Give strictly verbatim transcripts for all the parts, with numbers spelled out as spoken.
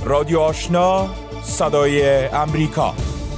رادیو آشنا، صدای امریکا.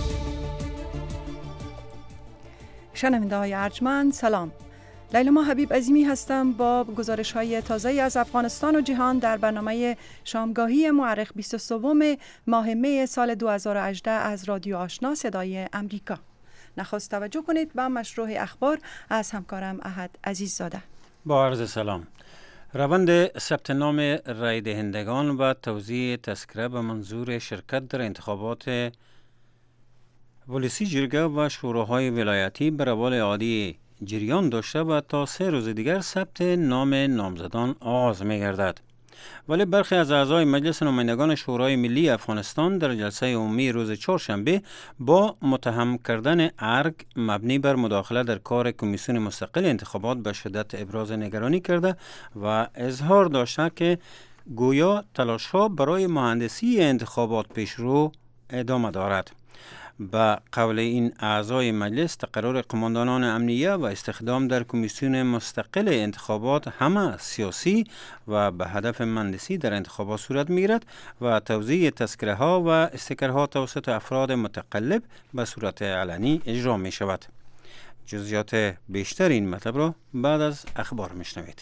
شنونده های ارجمند سلام. لیلما حبیب عظیمی هستم با گزارش های تازه از افغانستان و جهان در برنامه شامگاهی مورخ بیست و سوم ماه می سال دو هزار و هجده از رادیو آشنا صدای امریکا. نخست توجه کنید به مشروع اخبار از همکارم احد عزیززاده. با عرض سلام. روند ثبت نام رای دهندگان و توزیع تذکره به منظور شرکت در انتخابات ولسی جرگه و شوراهای ولایتی به روال عادی جریان داشته و تا سه روز دیگر ثبت نام نامزدان آغاز می گردد. ولی برخی از اعضای مجلس نمایندگان شورای ملی افغانستان در جلسه عمومی روز چهارشنبه با متهم کردن ارگ مبنی بر مداخله در کار کمیسیون مستقل انتخابات به شدت ابراز نگرانی کرده و اظهار داشته که گویا تلاش‌ها برای مهندسی انتخابات پیشرو ادامه دارد. به قول این اعضای مجلس، تقرر قماندانان امنیه و استخدام در کمیسیون مستقل انتخابات همه سیاسی و به هدف مهندسی در انتخابات صورت می‌گیرد و توزیع تذکره ها و استیکرها توسط افراد متقلب به صورت علنی اجرا می شود. جزئیات بیشتر این مطلب را بعد از اخبار میشنوید.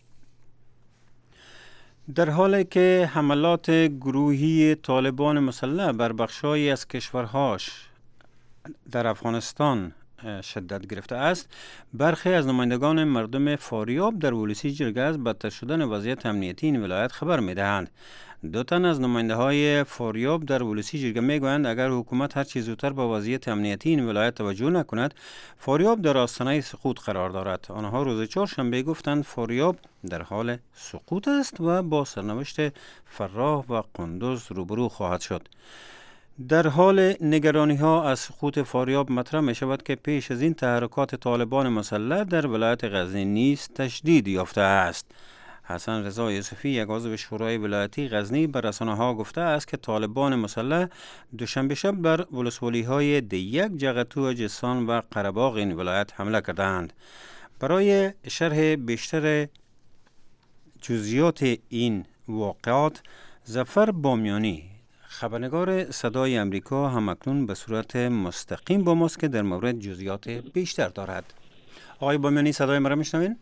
در حالی که حملات گروهی طالبان مسلح بر بخش‌هایی از کشورهاش در افغانستان شدت گرفته است، برخی از نمایندگان مردم فاریاب در ولسی جرگه از بدتر شدن وضعیت امنیتی این ولایت خبر می‌دهند. دو تن از نماینده های فاریاب در ولسی جرگه میگویند اگر حکومت هر چه زودتر به وضعیت امنیتی این ولایت توجه نکند، فاریاب در آستانه سقوط قرار دارد. آنها روز چهارشنبه گفتند فاریاب در حال سقوط است و با سرنوشت فراه و قندوز روبرو خواهد شد. در حال نگرانی ها از سقوط فاریاب مطرح می شود که پیش از این تحرکات طالبان مسلح در ولایت غزنی نیز تشدید یافته است. حسن رضا یوسفی، یک عضو شورای ولایتی غزنی، به رسانه‌ها گفته است که طالبان مسلح دوشنبه شب بر ولسوالی‌های دیگ، جغتو، جسان و قره‌باغ این ولایت حمله کردند. برای شرح بیشتر جزئیات این واقعات، ظفر بامیانی، خبرنگار صدای امریکا، همکنون به صورت مستقیم با ماست که در مورد جزئیات بیشتر دارد. آقای بامیانی، صدای مرا میشنوین؟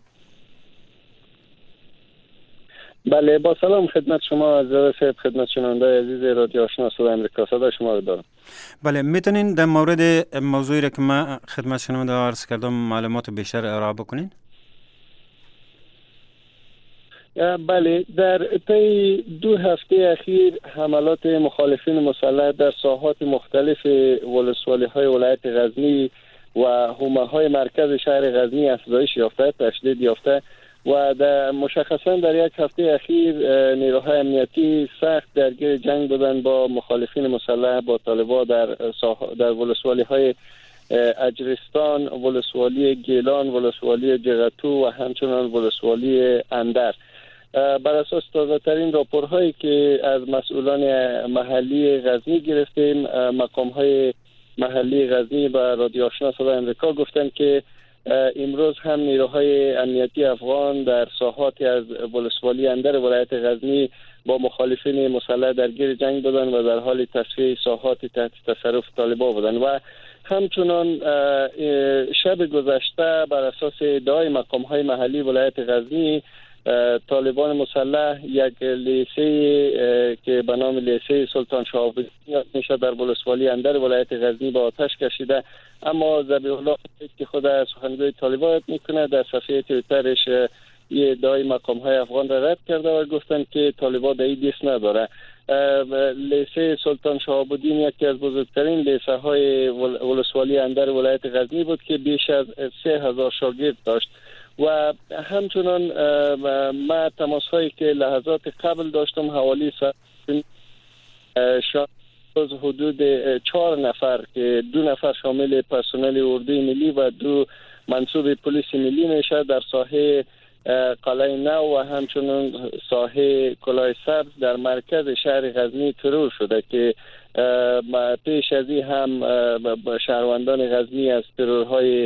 بله، با سلام خدمت شما عزیز صاحب، خدمت شنونده عزیز رادیو آشنا صدای امریکا، صدای شما رو دارم. بله، میتونین در مورد موضوعی را که من خدمت شنونده عرض کردم معلومات بیشتر ارائه بکنین؟ بله، در طی دو هفته اخیر حملات مخالفین مسلح در ساحات مختلف ولسوالی‌های ولایت غزنی و حومه‌های مرکز شهر غزنی افزایش یافته، تشدید یافته و در مشخصا در یک هفته اخیر نیروهای امنیتی سخت درگیر جنگ بودند با مخالفین مسلح، با طالبان در در ولسوالی‌های اجرستان، ولسوالی گیلان، ولسوالی جغتو و همچنان ولسوالی اندر. بر اساس تازه ترین راپورهایی که از مسئولان محلی غزنی گرفتیم، مقام‌های محلی غزنی به رادیو آشنا صدای امریکا گفتند که امروز هم نیروهای امنیتی افغان در ساحاتی از ولسوالی اندر ولایت غزنی با مخالفین مسلح درگیر جنگ بودند و در حال تصفیه ساحات تحت تصرف طالبان بودند و همچنان شب گذشته بر اساس ادعای مقام‌های محلی ولایت غزنی، طالبان مسلح یک لیسه که به نام لیسه سلطان شهاب الدین میشه در ولسوالی اندر ولایت غزنی با آتش کشیده، اما ذبیح الله که خود سخنگوی طالبان میکنه در صفحه توییترش یه ادعای مقام‌های افغان را رد کرده و گفتند که طالبان در این دست نداره. لیسه سلطان شهاب الدین یکی از بزرگترین لیسه های ولسوالی اندر ولایت غزنی بود که بیش از سه هزار شاگرد داشت و همچنان ما تماس هایی که لحظات قبل داشتم حوالی شاید حدود چهار نفر که دو نفر شامل پرسنل اردوی ملی و دو منصوب پلیس ملی میشه در ساحه قلعه نو و همچنان ساحه کلاه سبز در مرکز شهر غزنی ترور شده که پیش از این هم شهروندان غزنی از ترورهای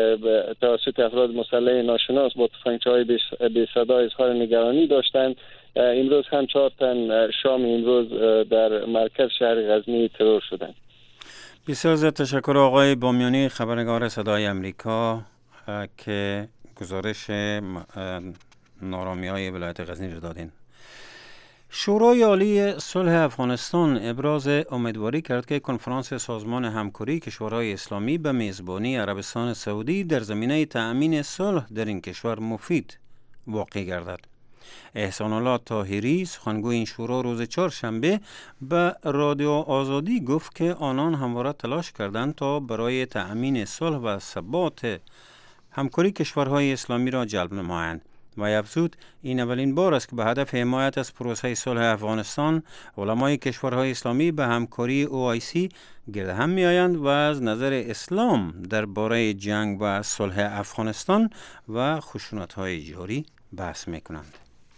توسط افراد مسلح ناشناس با تفنگچه‌های بی صدا اظهار نگرانی داشتند. امروز هم چهار تن شام امروز در مرکز شهر غزنی ترور شدند. بسیار زیاد تشکر آقای بامیانی، خبرنگار صدای امریکا که گزارش نارامی‌های ولایت غزنی را دادین. شورای عالی صلح افغانستان ابراز امیدواری کرد که کنفرانس سازمان همکاری کشورهای اسلامی به میزبانی عربستان سعودی در زمینه تأمین صلح در این کشور مفید واقع گردد. احسان الله طاهری، سخنگوی این شورا، روز چهارشنبه به رادیو آزادی گفت که آنان همواره تلاش کردند تا برای تأمین صلح و ثبات همکاری کشورهای اسلامی را جلب نمایند و افزود این اولین بار است که به هدف حمایت از پروسه صلح افغانستان علمای کشورهای اسلامی به همکاری او آی سی گرد هم می آیند و از نظر اسلام درباره جنگ و صلح افغانستان و خشونت‌های جاری بحث می کنند.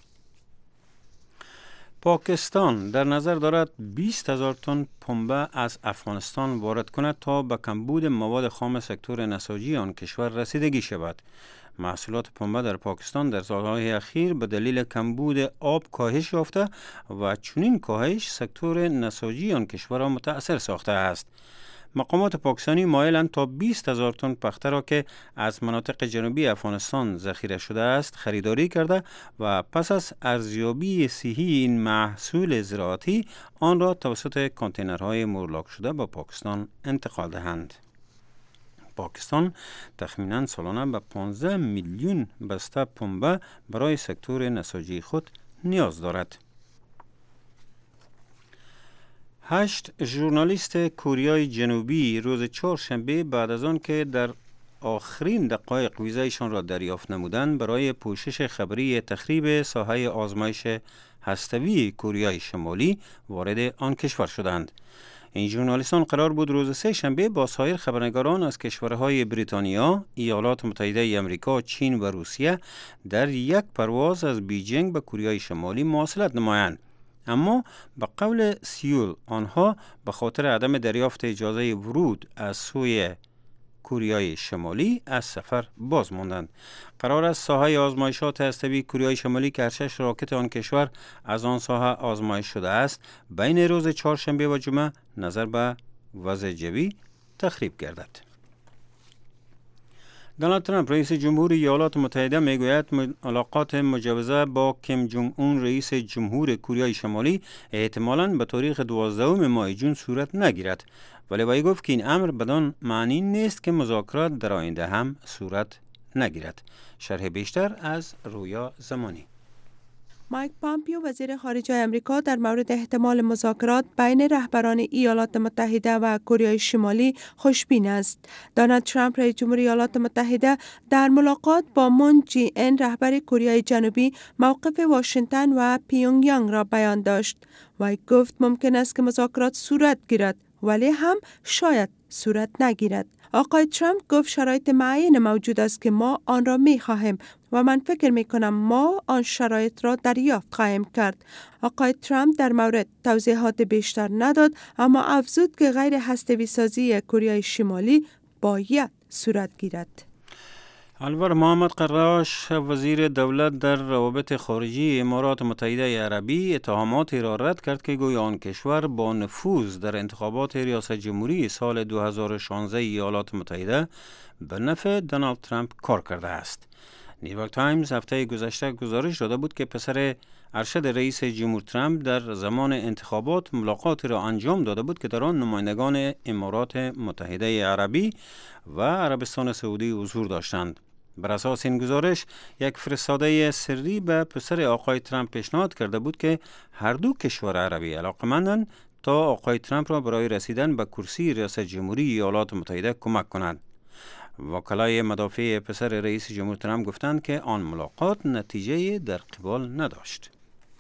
پاکستان در نظر دارد بیست هزار تن پنبه از افغانستان وارد کند تا به کمبود مواد خام سکتور نساجی آن کشور رسیدگی شود. محصولات پنبه در پاکستان در سالهای اخیر به دلیل کمبود آب کاهش یافته و چنین کاهش سکتور نساجی آن کشور را متأثر ساخته است. مقامات پاکستانی مایلند تا بیست هزار تن پخته را که از مناطق جنوبی افغانستان ذخیره شده است خریداری کرده و پس از ارزیابی صحی این محصول زراعتی آن را توسط کانتینرهای مورلاک شده به پاکستان انتقال دهند. پاکستان تخمیناً سالانه به پانزده میلیون بسته پنبه برای سکتور نساجی خود نیاز دارد. هشت ژورنالیست کوریای جنوبی روز چهارشنبه بعد از آن که در آخرین دقایق ویزایشان را دریافت نمودند برای پوشش خبری تخریب ساحه آزمایش هسته‌ای کوریای شمالی وارد آن کشور شدند. این ژورنالیستان قرار بود روز سه شنبه با سایر خبرنگاران از کشورهای بریتانیا، ایالات متحده آمریکا، چین و روسیه در یک پرواز از بیجینگ به کوریای شمالی مواصلت نمایند. اما به قول سیول آنها به خاطر عدم دریافت اجازه ورود از سوی کوریای شمالی از سفر باز ماندند. قرار است ساحه آزمایشات هسته‌ای کوریای شمالی که شش راکت آن کشور از آن ساحه آزمایش شده است بین روز چهارشنبه و جمعه نظر به وضع جوی تخریب گردد. دونالد ترامپ رئیس جمهور ایالات متحده میگوید ملاقات مجوزه با کیم جونگ اون رئیس جمهور کره شمالی احتمالاً به تاریخ دوازدهم ماه جون صورت نگیرد، ولی وی گفت که این امر بدان معنی نیست که مذاکرات در آینده هم صورت نگیرد. شرح بیشتر از رویا زمانی. مایک پامپیو وزیر خارجه آمریکا در مورد احتمال مذاکرات بین رهبران ایالات متحده و کره شمالی خوشبین است. دونالد ترامپ رئیس جمهور ایالات متحده در ملاقات با مون جی این رهبر کره جنوبی موقف واشنگتن و پیونگ یانگ را بیان داشت. وی گفت ممکن است که مذاکرات صورت گیرد ولی هم شاید صورت نگیرد. آقای ترامپ گفت شرایط معین موجود است که ما آن را می خواهیم و من فکر می کنم ما آن شرایط را دریافت خواهیم کرد. آقای ترامپ در مورد توضیحات بیشتر نداد، اما افزود که غیر هسته‌ای سازی کره شمالی باید صورت گیرد. انور محمد قراش وزیر دولت در روابط خارجی امارات متحده عربی اتهاماتی را رد کرد که گویا آن کشور با نفوذ در انتخابات ریاست جمهوری سال دو هزار و شانزده ایالات متحده به نفع دونالد ترامپ کار کرده است. نیویورک تایمز هفته گذشته گزارش داده بود که پسر ارشد رئیس جمهور ترامپ در زمان انتخابات ملاقاتی را انجام داده بود که در آن نمایندگان امارات متحده عربی و عربستان سعودی حضور داشتند. بر اساس این گزارش یک فرستاده سری به پسر آقای ترامپ پیشنهاد کرده بود که هر دو کشور عربی علاقمندند تا آقای ترامپ را برای رسیدن به کرسی ریاست جمهوری ایالات متحده کمک کنند. وکلای مدافع پسر رئیس جمهور ترامپ گفتند که آن ملاقات نتیجه در قبال نداشت.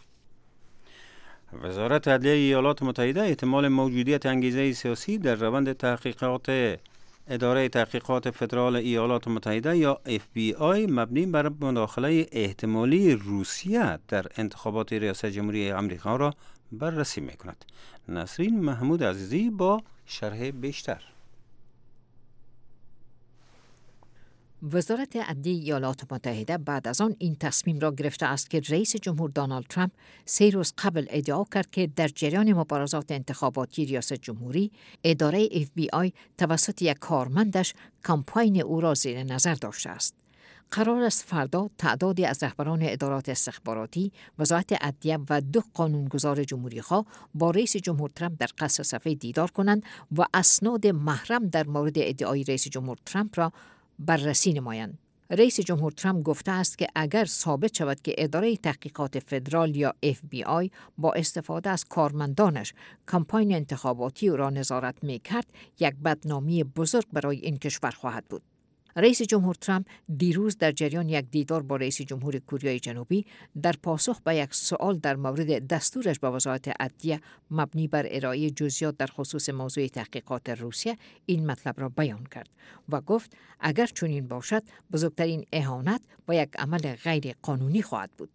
وزارت عدلیه ایالات متحده احتمال موجودیت انگیزه سیاسی در روند تحقیقات اداره تحقیقات فدرال ایالات متحده یا اف بی آی مبنی بر مداخله احتمالی روسیه در انتخابات ریاست جمهوری آمریکا را بررسی می‌کند. نسرین محمود عزیزی با شرح بیشتر. وزارت عدلیه ایالات متحده بعد از آن این تصمیم را گرفته است که رئیس جمهور دونالد ترامپ سه روز قبل ادعا کرد که در جریان مبارزات انتخاباتی ریاست جمهوری اداره اف بی آی توسط یک کارمندش کمپاین او را زیر نظر داشته است. قرار است فردا تعدادی از رهبران ادارات استخباراتی، وزارت عدلیه و دو قانونگذار جمهوری‌خواه با رئیس جمهور ترامپ در قصر صفحه دیدار کنند و اسناد محرم در مورد ادعای رئیس جمهور ترامپ را بررسی نمایند. رئیس جمهور ترامپ گفته است که اگر ثابت شود که اداره تحقیقات فدرال یا اف بی آی با استفاده از کارمندانش کمپاین انتخاباتی او را نظارت می‌کرد، یک بدنامی بزرگ برای این کشور خواهد بود. رئیس جمهور ترامپ دیروز در جریان یک دیدار با رئیس جمهور کره جنوبی در پاسخ به یک سوال در مورد دستورش به وزارت عدلیه مبنی بر ارائه جزئیات در خصوص موضوع تحقیقات روسیه این مطلب را بیان کرد و گفت اگر چنین باشد بزرگترین اهانت و یک عمل غیر قانونی خواهد بود.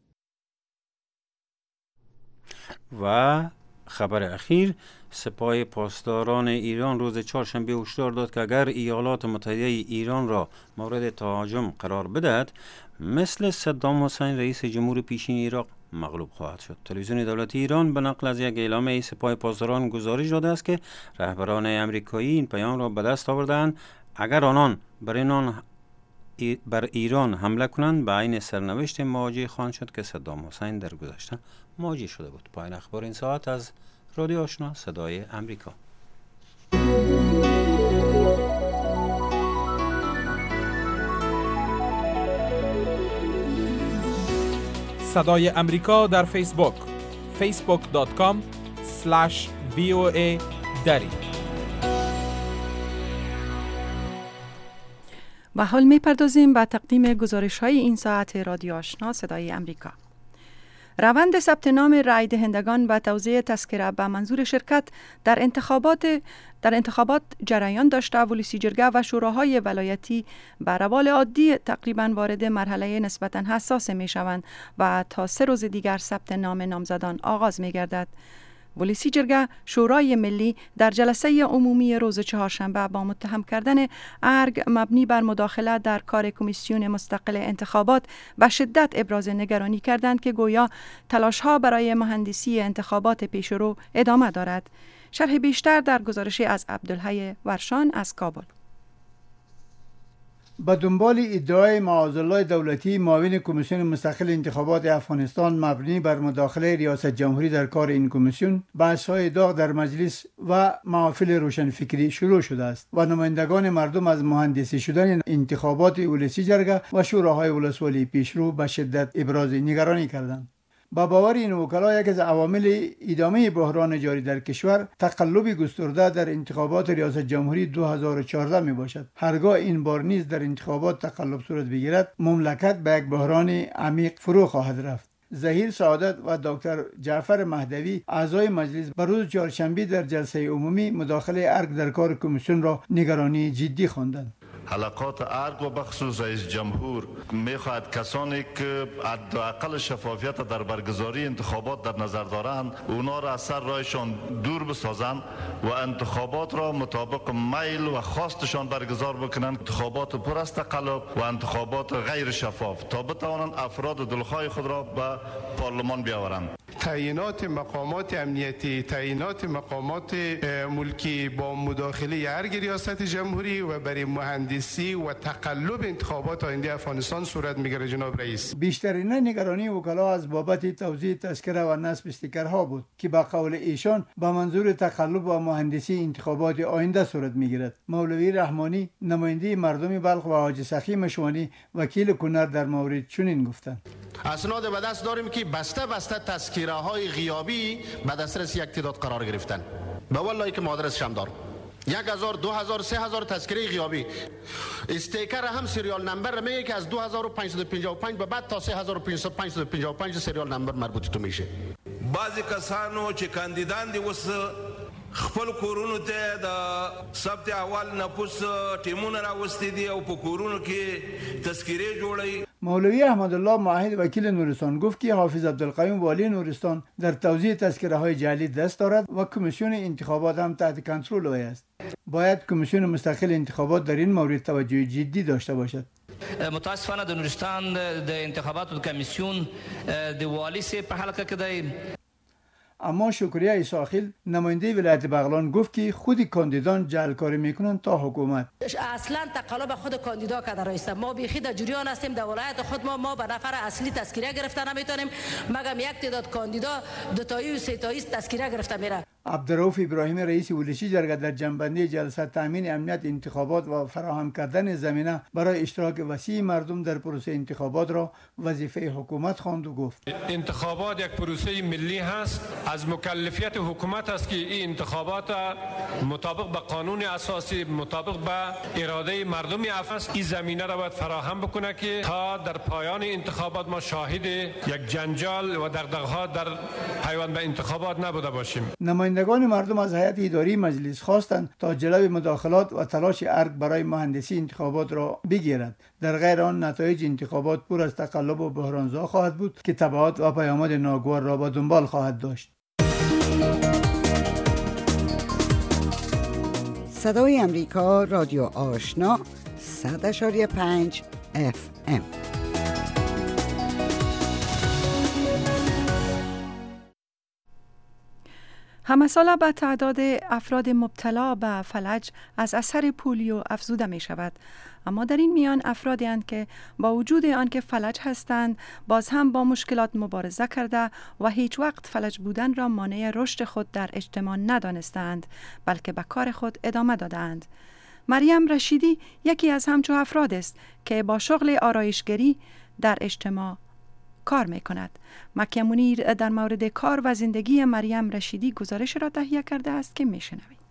و خبر اخیر، سپاه پاسداران ایران روز چهارشنبه هشدار داد که اگر ایالات متحده ایران را مورد تهاجم قرار بدهد، مثل صدام حسین رئیس جمهور پیشین عراق مغلوب خواهد شد. تلویزیون دولتی ایران به نقل از یک اعلامیه سپاه پاسداران گزارش داده است که رهبران امریکایی این پیام را به دست آوردند اگر آنان بر اینان بر ایران حمله کنند به عین سرنوشت مواجه خواهند شد که صدام حسین در گذشته مواجه شده بود. پایان اخبار این ساعت از رادیو آشنا صدای امریکا. صدای امریکا در فیسبوک فیسبوک دات کام اسلش وی او ای دری. و حال میپردازیم به تقدیم گزارش های این ساعت رادیو آشنا صدای امریکا. روند ثبت نام رای دهندگان و توزیع تذکره به منظور شرکت در انتخابات در انتخابات جریان داشته و ولسی جرگه و شوراهای ولایتی به روال عادی تقریبا وارد مرحله نسبتا حساس می شوند و تا سه روز دیگر ثبت نام نامزدان آغاز می گردد. ولسی جرگه شورای ملی در جلسه عمومی روز چهارشنبه با متهم کردن ارگ مبنی بر مداخله در کار کمیسیون مستقل انتخابات به شدت ابراز نگرانی کردند که گویا تلاش‌ها برای مهندسی انتخابات پیشرو ادامه دارد. شرح بیشتر در گزارشی از عبدالحی ورشان از کابل. به دنبال ادعای معاذالله دولتی معاون کمیسیون مستقل انتخابات افغانستان مبنی بر مداخله ریاست جمهوری در کار این کمیسیون، بحث‌های داغ در مجلس و محافل روشنفکری شروع شده است و نمایندگان مردم از مهندسی شدن انتخابات ولسی جرگه و شوراهای ولسوالی پیشرو به شدت ابراز نگرانی کردند. با باور این وکلا یک از عوامل ادامه بحران جاری در کشور تقلب گسترده در انتخابات ریاست جمهوری دو هزار و چهارده می باشد. هرگاه این بار نیز در انتخابات تقلب صورت بگیرد، مملکت به یک بحران عمیق فرو خواهد رفت. ظهیر سعادت و دکتر جعفر مهدوی اعضای مجلس بر روز چهارشنبه در جلسه عمومی مداخله ارگ در کار کمیسیون را نگرانی جدی خواندند. حلقات ارگ و بخصوص رئیس جمهور میخواهد کسانی که حداقل شفافیت در برگزاری انتخابات در نظر دارند اونا را از سر راهشان دور بسازند و انتخابات را مطابق میل و خواستشان برگزار بکنند. انتخابات پر از تقلب و انتخابات غیر شفاف تا بتوانند افراد دلخواه خود را به پارلمان بیاورند. تعیینات مقامات امنیتی، تعیینات مقامات ملکی با مداخله ارگ ریاست جمهوری و برای مهندسی و تقلب انتخابات آینده افغانستان صورت میگیره. جناب رئیس، بیشترین نگرانی وکلا از بابت توزیع تذکره و نصب استیکرها بود که با قول ایشان با منظور تقلب و مهندسی انتخابات آینده صورت میگیرد. مولوی رحمانی نماینده مردم بلخ و حاجی سخی مشوانی وکیل کنر در مورد چنین گفتند: اسناد به دست داریم که بسته بسته تذکره های غیابی به دسترس یک تعداد قرار گرفتن. به والله که مادرسش هم دارم. یک هزار، دو هزار، سه هزار تذکره غیابی. استیکر هم سریال نمبر میگه که از دو هزار و پانصد و پنجاه و پنج به بعد تا سه هزار و پانصد و پنجاه و پنج سریال نمبر مربوط تو میشه. بعضی کسانو چې کاندیدان دي وس خپل کورونو ته د ثبت اول نفوس ټیمونه راوستي دي او په کورونو کې تذکیره جوړي. مولوی احمدالله معاهد وکیل نورستان گفت که حافظ عبدالقیوم والی نورستان در توزیع تذکره های جعلی دست دارد و کمیسیون انتخابات هم تحت کنترل او است. باید کمیسیون مستقل انتخابات در این مورد توجه جدی داشته باشد. متاسفانه د نورستان د انتخاباتو کمیسیون د والی سه په حلقه کې دی. اما شکریه ایساخیل نماینده ولایت بغلان گفت که خود کاندیدان جعل کاری میکنن تا حکومت. اصلا تقلب خود کاندیدا کرده رئیس. ما بیخی در جریان هستیم در ولایت خود ما ما به نفر اصلی تذکره گرفته نمیتونیم مگم یک تعداد کاندیدا دو تایی و سه تایی تذکره گرفته میره. عبدالرؤوف ابراهیم رئیس ولشی جرگه در جنبندی جلسه تامین امنیت انتخابات و فراهم کردن زمینه برای اشتراک وسیع مردم در پروسه انتخابات را وظیفه حکومت خواند و گفت انتخابات یک پروسه ملی هست. از مکلفیت حکومت است که این انتخابات مطابق به قانون اساسی مطابق به اراده مردم افغان این زمینه را باید فراهم بکنه که تا در پایان انتخابات ما شاهد یک جنجال و دغدغه‌ها در پیوند به انتخابات نبوده باشیم. نمایندگان مردم از هیئت اداری مجلس خواستند تا جلوی مداخلات و تلاش ارگ برای مهندسی انتخابات را بگیرد. در غیر آن نتایج انتخابات پر از تقلب و بحرانزا خواهد بود که تبعات و پیامد ناگوار را به دنبال خواهد داشت. صدای امریکا، رادیو آشنا، صد اشاری پنج اف ام. همه ساله به تعداد افراد مبتلا به فلج از اثر پولیو افزوده می شود. اما در این میان افرادی اند که با وجود آنکه فلج هستند باز هم با مشکلات مبارزه کرده و هیچ وقت فلج بودن را مانع رشد خود در اجتماع ندانستند بلکه به کار خود ادامه دادند. مریم رشیدی یکی از همچو افراد است که با شغل آرایشگری در اجتماع کار می کند. مکه منیر در مورد کار و زندگی مریم رشیدی گزارش را تهیه کرده است که می شنوید.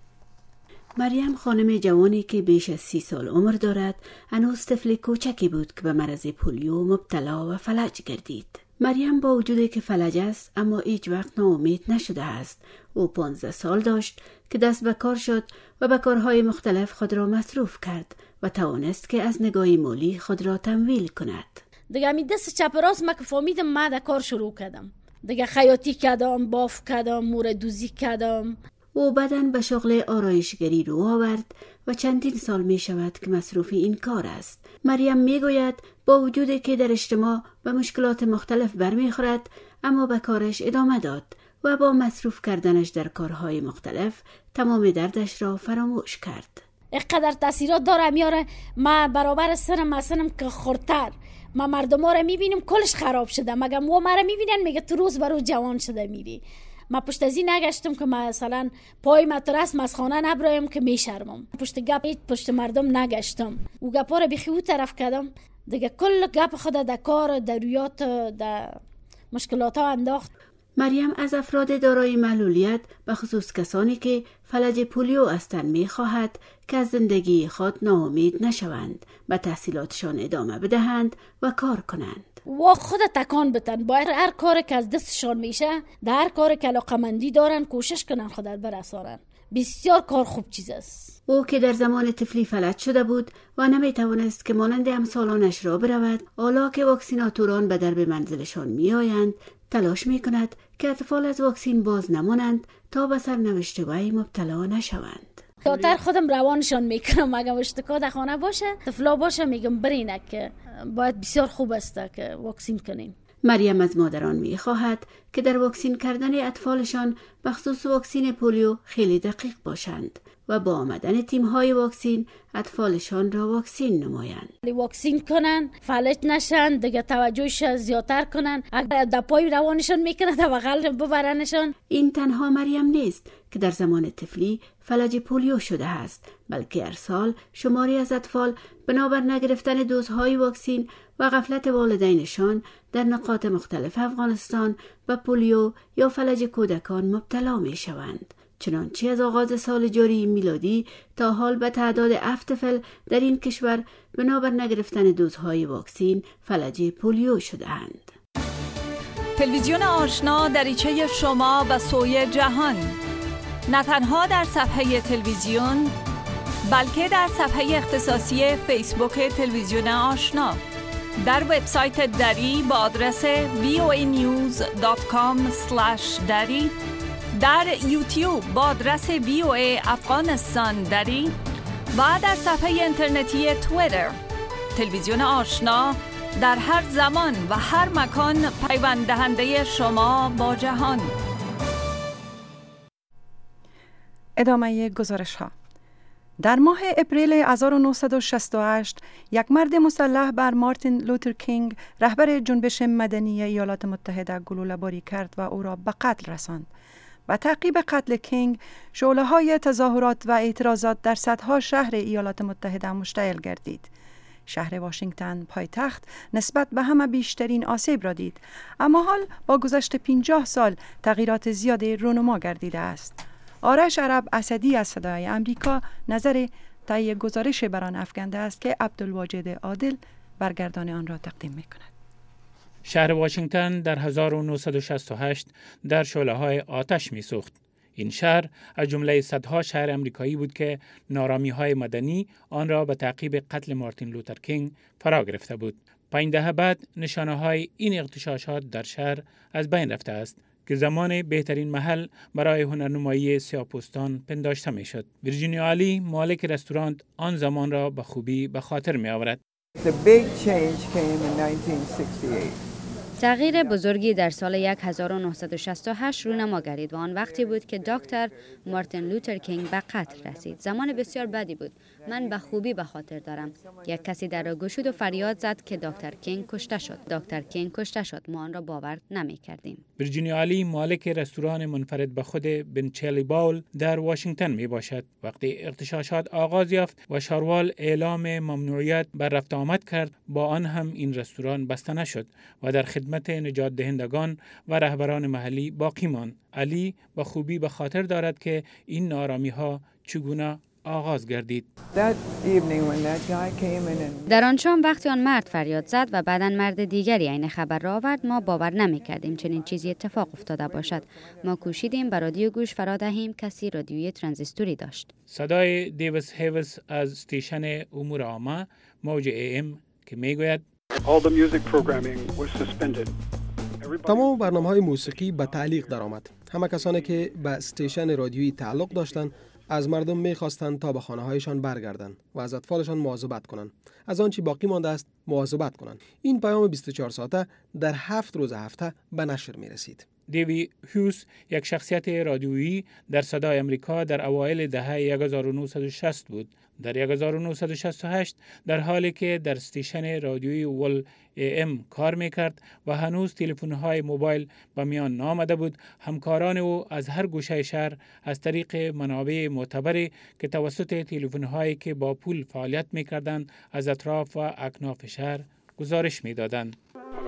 مریم خانم جوانی که بیش از سی سال عمر دارد هنوز طفل کوچکی بود که به مرض پولیو مبتلا و فلج گردید. مریم با وجودی که فلج است اما هیچ وقت ناامید نشده است. او پانزده سال داشت که دست به کار شد و به کارهای مختلف خود را مصروف کرد و توانست که از نگاه مالی خود را تمویل کند. دیگه می دست چپ راست ما که فهمیدم ما در کار شروع کردم. دیگه خیاطی کردم، باف کردم، مور دوزی کردم. او بعداً به شغل آرایشگری رو آورد و چندین سال می شود که مصروف این کار است. مریم می گوید با وجودی که در اجتماع به مشکلات مختلف برمی خورد اما به کارش ادامه داد و با مصروف کردنش در کارهای مختلف تمام دردش را فراموش کرد. اینقدر تاثیرات داره میاره. ما برابر سنم مثلا که خورتر ما مردم ها را میبینیم کلش خراب شده مگم و ما را میبینن میگه تو روز برو جوان شده میری. ما پشت از این نگشتم که مثلا پای مترس مسخانه نبرایم که میشرمم. پشت گپ پشت مردم نگشتم و گپا را بخی او طرف کردم دیگه کل گپ خود در کار در رویات در مشکلات ها انداخت. مریم از افراد دارای معلولیت به خصوص کسانی که فلج پولیو هستند می‌خواهد که از زندگی خود ناامید نشوند، به تحصیلاتشان ادامه بدهند و کار کنند. و خود تکان بتن. باید هر کاری که از دستشان میشه در هر کاری که علاقمندی دارن کوشش کنن خودت برسانن. بسیار کار خوب چیز است. او که در زمان طفلی فلج شده بود و نمی توانست که مانند امثالانش را برود، حالا که واکسیناتوران به درب منزلشان می آیند تلاش می کند که اطفال از واکسین باز نمانند تا به سرنوشت وی مبتلا نشوند. زیادتر خودم روانشان میکنم اگه اشتکا در خانه باشه طفلا باشه میگم برینه که باید بسیار خوب است که واکسین کنین. مریم از مادران میخواهد که در واکسین کردن اطفالشان بخصوص واکسین پولیو خیلی دقیق باشند و با آمدن تیم‌های واکسین اطفالشان را واکسین نمایند. واکسین کنن، فلج نشن، دیگه توجهش زیادتر کنن. اگر دپای روانشان میکنه تا بغل ببرنشان. این تنها مریم نیست که در زمان طفلی فلج پولیو شده است، بلکه هر سال شماری از اطفال بنابر نگرفتن دوزهای واکسین و غفلت والدینشان در نقاط مختلف افغانستان به پولیو یا فلج کودکان مبتلا می شوند. چنانچه از آغاز سال جاری میلادی تا حال به تعداد هفت طفل در این کشور بنابر نگرفتن دوزهای واکسین فلج پولیو شده‌اند. تلویزیون آشنا دریچه شما به سوی جهان، نه تنها در صفحه تلویزیون بلکه در صفحه اختصاصی فیسبوک تلویزیون آشنا. در وبسایت دری با آدرس وی او ای نیوز دات کام اسلش دری، در یوتیوب با آدرس وی او ای افغانستان دری و در صفحه اینترنتی توییتر. تلویزیون آشنا در هر زمان و هر مکان پیوند دهنده شما با جهان. ادامه گزارش ها. در ماه اپریل هزار و نهصد و شصت و هشت یک مرد مسلح بر مارتین لوتر کینگ رهبر جنبش مدنی ایالات متحده گلوله باری کرد و او را به قتل رساند. و تعقیب قتل کینگ شعله‌های تظاهرات و اعتراضات در صدها شهر ایالات متحده مشتعل گردید. شهر واشنگتن پایتخت نسبت به همه بیشترین آسیب را دید، اما حال با گذشت پنجاه سال تغییرات زیادی رونما گردیده است. آرش عرب اسدی از صدای امریکا نظر تایی گزارش بران افکنده است که عبدالواجد عادل برگردان آن را تقدیم می‌کند. شهر واشنگتن در هزار و نهصد و شصت و هشت در شعله‌های آتش می‌سوخت. این شهر از جمله صدها شهر امریکایی بود که نارامی‌های مدنی آن را به تعقیب قتل مارتین لوتر کینگ فرا گرفته بود. پنج دهه بعد نشانه‌های این اغتشاشات در شهر از بین رفته است که زمان بهترین محل برای هنرنمایی سیاه‌پوستان پنداشته می‌شد. ویرجینیا علی مالک رستوران آن زمان را به خوبی به خاطر می‌آورد. The big change came in nineteen sixty-eight. تغییر بزرگی در سال هزار و نهصد و شصت و هشت رونما گردید و آن وقتی بود که دکتر مارتین لوتر کینگ به قتل رسید. زمان بسیار بدی بود. من به خوبی به خاطر دارم. یک کسی در را گشود و فریاد زد که دکتر کینگ کشته شد. دکتر کینگ کشته شد. ما آن را باور نمی کردیم. ویرجینیا علی مالک رستوران منفرد به خود بنچلی باول در واشنگتن می باشد. وقتی اغتشاشات آغاز یافت و شاروال اعلام ممنوعیت بر رفت آمد کرد، با آن هم این رستوران بسته نشد و در خدمت نجات دهندگان و رهبران محلی باقی ماند. علی با خوبی به خاطر دارد که این نارامی ها چگونه آغاز گردید. در آن شام وقتی آن مرد فریاد زد و بعداً مرد دیگری این خبر را آورد، ما باور نمی کردیم چنین چیزی اتفاق افتاده باشد. ما کوشیدیم به رادیو گوش فرا دهیم، کسی رادیوی ترانزیستوری داشت. صدای دیویس هیوس از استیشن امور عامه موج ای ام که میگوید تمام برنامه‌های موسیقی به تعلیق درآمد. همه کسانی که به استیشن رادیویی تعلق داشتند از مردم می‌خواستند تا به خانه‌هایشان برگردند و از اطفالشان مواظبت کنند. از آنچه باقی مانده است مواظبت کنند. این پیام بیست و چهار ساعته در هفت روز هفته به نشر می‌رسید. دیوی هیوس یک شخصیت رادیویی در صدای امریکا در اوایل دهه هزار و نهصد و شصت بود. در هزار و نهصد و شصت و هشت در حالی که در استیشن رادیویی ول ای ام کار میکرد و هنوز تلفن‌های موبایل به میان نامده بود، همکاران او از هر گوشه شهر از طریق منابع معتبری که توسط تلفن‌هایی که با پول فعالیت میکردند از اطراف و اکناف شهر گزارش میدادند.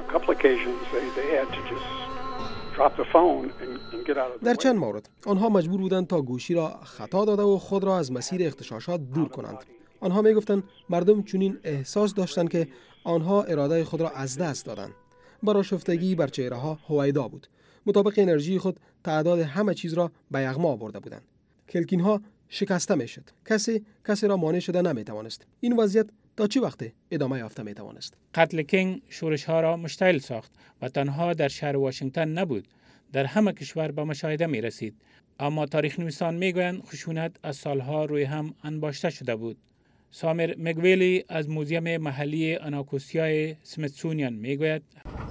در چند مورد آنها مجبور بودند تا گوشی را خطا داده و خود را از مسیر اغتشاشات دور کنند. آنها می گفتند مردم چنین احساس داشتند که آنها اراده خود را از دست دادند. برآشفتگی بر چهره ها هویدا بود. مطابق انرژی خود تعداد همه چیز را به یغما آورده بودند. کلکین ها شکسته می شد. کسی کسی را مانع شده نمی توانست. این وضعیت تا چه وقت ادامه یافته می توانست؟ قتل کینگ شورش ها را مشتعل ساخت و تنها در شهر واشنگتن نبود، در همه کشور به مشاهده می رسید. اما تاریخ نویسان می گویند خشونت از سالها روی هم انباشته شده بود. سامر مگویلی از موزیم محلی آناکوستیای سمیتسونیان می گوید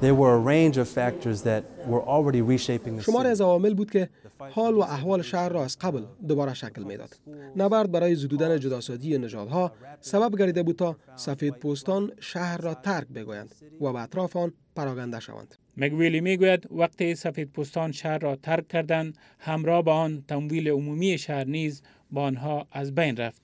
شماری از عوامل بود که حال و احوال شهر را از قبل دوباره شکل میداد. نبرد برای زدودن جداسازی نژادها سبب گردیده بود تا سفید پوستان شهر را ترک بگویند و به اطراف آن پراگنده شوند. مگویلی میگوید وقتی سفید پوستان شهر را ترک کردند، همراه با آن تمویل عمومی شهر نیز با آنها از بین رفت.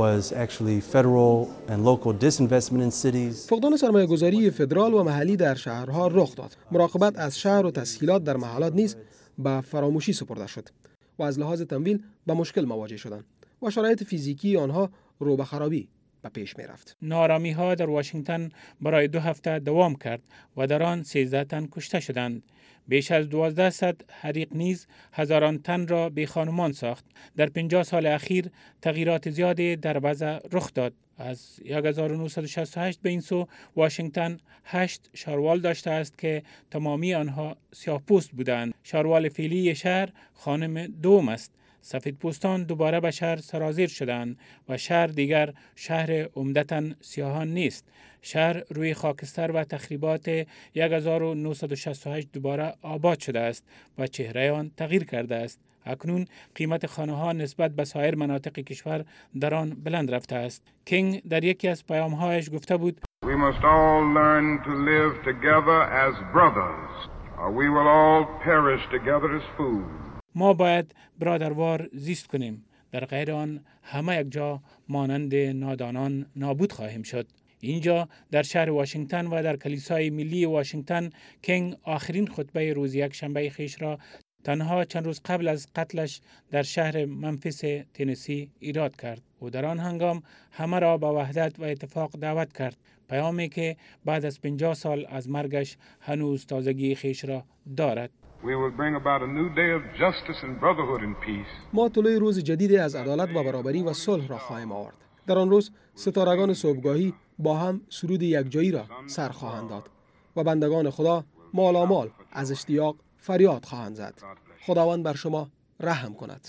فقدان سرمایه‌گذاری فدرال و محلی در شهرها رخ داد. مراقبت از شهر و تسهیلات در محلات نیز به فراموشی سپرده شد و از لحاظ تمویل به مشکل مواجه شدند و شرایط فیزیکی آنها رو به خرابی به پیش می رفت. نارامی ها در واشنگتن برای دو هفته دوام کرد و در آن سیزده تن کشته شدند. بیش از دوازده صد حریق نیز هزاران تن را بی خانمان ساخت. در پنجاه سال اخیر تغییرات زیادی در وضع رخ داد. از هزار و نهصد و شصت و هشت به این سو واشنگتن هشت شاروال داشته است که تمامی آنها سیاه‌پوست بودند. شاروال فعلی شهر خانم دوم است. سفیدپوستان دوباره به شهر سرازیر شدند و شهر دیگر شهر عمدتاً سیاهان نیست. شهر روی خاکستر و تخریبات هزار و نهصد و شصت و هشت دوباره آباد شده است و چهره آن تغییر کرده است. اکنون قیمت خانه ها نسبت به سایر مناطق کشور در آن بلند رفته است. کینگ در یکی از پیام‌هایش گفته بود: We must all learn to live together as brothers, or we will all perish together as fools. ما باید برادروار زیست کنیم، در غیر آن همه یک جا مانند نادانان نابود خواهیم شد. اینجا در شهر واشنگتن و در کلیسای ملی واشنگتن کینگ آخرین خطبه روز یک شنبه خیش را تنها چند روز قبل از قتلش در شهر منفیس تنسی ایراد کرد. او در آن هنگام همه را به وحدت و اتفاق دعوت کرد، پیامی که بعد از پنجاه سال از مرگش هنوز تازگی خیش را دارد. We will bring about a new day of justice and brotherhood and peace. ما طلوع روز جدیدی از عدالت و برابری و صلح را خواهیم آورد. در آن روز ستارگان صبحگاهی با هم سرود یکجایی را سر خواهند داد و بندگان خدا مالامال از اشتیاق فریاد خواهند زد. خداوند بر شما رحم کند.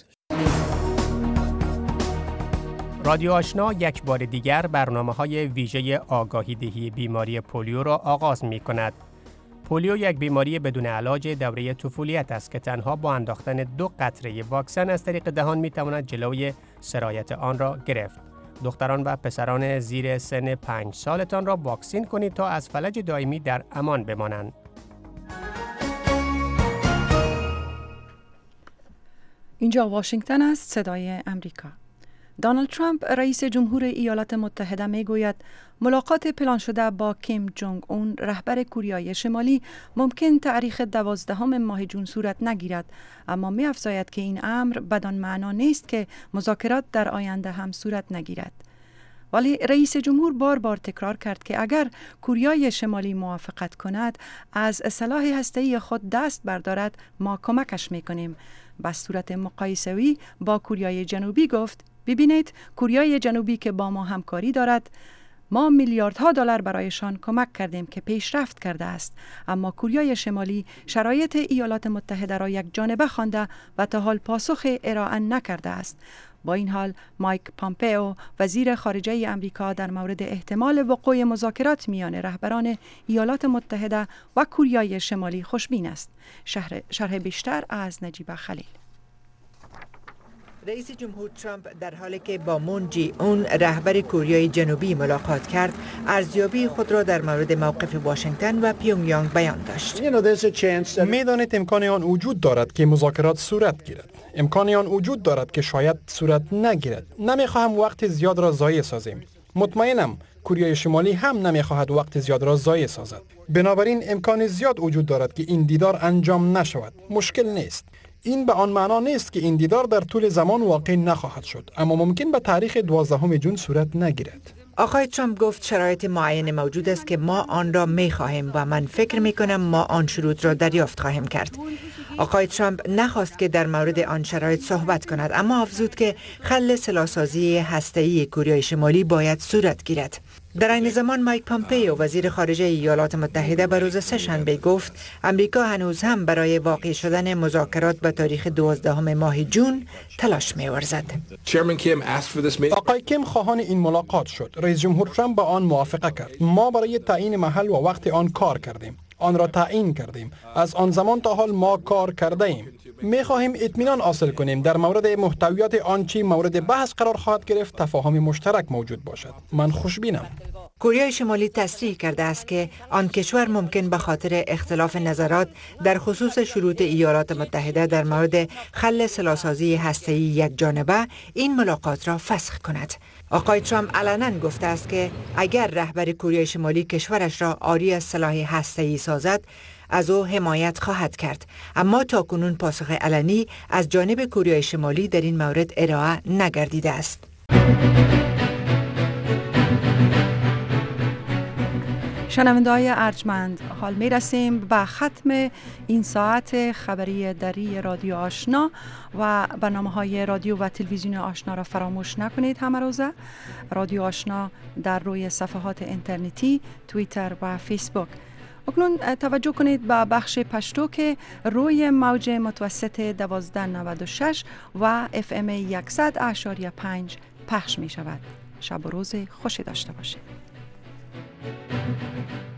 رادیو آشنا یک بار دیگر برنامه‌های ویژه آگاهی دهی بیماری پولیو را آغاز می‌کند. پولیو یک بیماری بدون علاج دوره طفولیت است که تنها با انداختن دو قطره واکسن از طریق دهان می‌تواند جلوی سرایت آن را گرفت. دختران و پسران زیر سن پنج سالتان را واکسین کنید تا از فلج دائمی در امان بمانند. اینجا واشنگتن است، صدای امریکا. دونالد ترامپ رئیس جمهور ایالات متحده می گوید ملاقات پلان شده با کیم جونگ اون رهبر کوریای شمالی ممکن تاریخ دوازدهم ماه جون صورت نگیرد، اما می افزاید که این امر بدان معنا نیست که مذاکرات در آینده هم صورت نگیرد. ولی رئیس جمهور بار بار تکرار کرد که اگر کوریای شمالی موافقت کند از سلاح هسته‌ای خود دست بردارد ما کمکش میکنیم. به صورت مقایسه‌ای با کوریای جنوبی گفت ببینید کوریای جنوبی که با ما همکاری دارد، ما میلیاردها دلار برایشان کمک کردیم که پیشرفت کرده است، اما کوریای شمالی شرایط ایالات متحده را یک جانبه خوانده و تا حال پاسخ ارائه نکرده است. با این حال مایک پامپئو وزیر خارجه امریکا در مورد احتمال وقوع مذاکرات میان رهبران ایالات متحده و کوریای شمالی خوشبین است. شرح, شرح بیشتر از نجیب خلیل. رئیس جمهور ترامپ در حالی که با مون جی اون رهبر کوریای جنوبی ملاقات کرد، ارزیابی خود را در مورد موقف واشنگتن و پیونگ یانگ بیان داشت. می‌دانید امکان آن وجود دارد که مذاکرات صورت گیرد. امکان آن وجود دارد که شاید صورت نگیرد. نمی‌خواهم وقت زیاد را ضایع سازیم. مطمئنم کوریای شمالی هم نمی‌خواهد وقت زیاد را ضایع سازد. بنابراین امکان زیاد وجود دارد که این دیدار انجام نشود. مشکل نیست. این به آن معنا نیست که این دیدار در طول زمان واقع نخواهد شد، اما ممکن به تاریخ دوازدهم جون صورت نگیرد. آقای ترامپ گفت شرایط معین موجود است که ما آن را می خواهیم و من فکر می کنم ما آن شروط را دریافت خواهیم کرد. آقای ترامپ نخواست که در مورد آن شرایط صحبت کند، اما افزود که خل سلاح‌سازی هسته‌ای کوریای شمالی باید صورت گیرد. در این زمان مایک پامپئو وزیر خارجه ایالات متحده به روز سه‌شنبه گفت امریکا هنوز هم برای واقع شدن مذاکرات به تاریخ دوازدهم ماه جون تلاش می‌ورزد. آقای کیم خواهان این ملاقات شد. رئیس جمهور ترامپ با آن موافقه کرد. ما برای تعیین محل و وقت آن کار کردیم. آن را تعیین کردیم. از آن زمان تا حال ما کار کرده ایم. می خواهیم اطمینان حاصل کنیم در مورد محتویات آنچه مورد بحث قرار خواهد گرفت تفاهم مشترک موجود باشد. من خوشبینم. کره شمالی تصریح کرده است که آن کشور ممکن به خاطر اختلاف نظرات در خصوص شروط ایالات متحده در مورد خل سلاح‌سازی هسته‌ای یک جانبه این ملاقات را فسخ کند. آقای ترامپ علنا گفته است که اگر رهبر کره شمالی کشورش را عاری از سلاح هسته‌ای سازد از او حمایت خواهد کرد، اما تاکنون پاسخ علنی از جانب کره شمالی در این مورد ارائه نگردیده است. شنونده‌های ارجمند، حال می رسیم به ختم این ساعت خبری دری رادیو آشنا و برنامه‌های رادیو و تلویزیون آشنا را فراموش نکنید. همه روزه رادیو آشنا در روی صفحات اینترنتی، توییتر و فیسبوک. اکنون توجه کنید به بخش پشتو که روی موج متوسط دوازده نود و شش و اف ام صد و پنج پخش می شود. شب و روز خوشی داشته باشید.